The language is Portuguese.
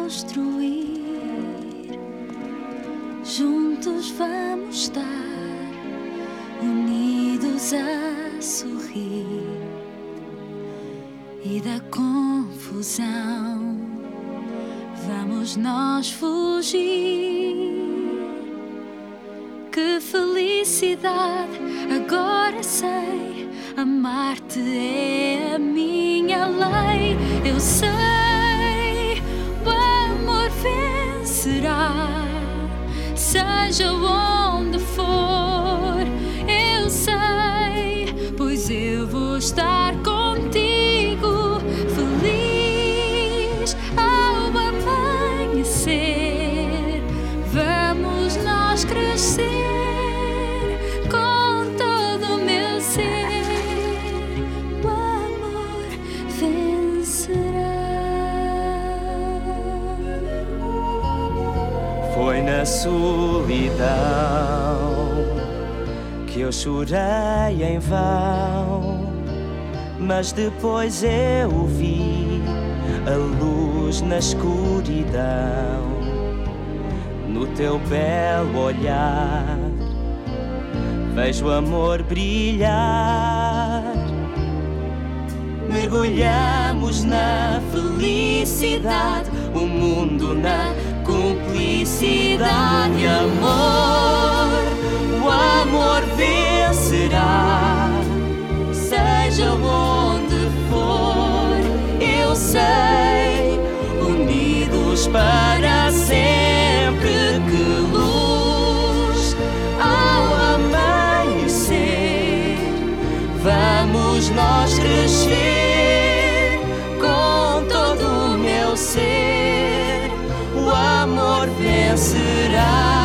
construir, juntos vamos estar, unidos a sorrir, e da confusão vamos nós fugir. Que felicidade, agora sei, amar-te é a minha lei. Eu sei, o amor vencerá, seja onde for. Eu sei, pois eu vou estar contigo, feliz ao amanhecer. Vamos nós crescer com todo o meu ser. O amor vencerá. Foi na solidão que eu chorei em vão, mas depois eu vi a luz na escuridão. No teu belo olhar vejo o amor brilhar. Mergulhamos na felicidade, o mundo na cumplicidade. Amor, o amor vencerá, seja onde for. Eu sei, unidos para sempre. Que luz ao amanhecer, vamos nós crescer com todo o meu ser. O amor vencerá.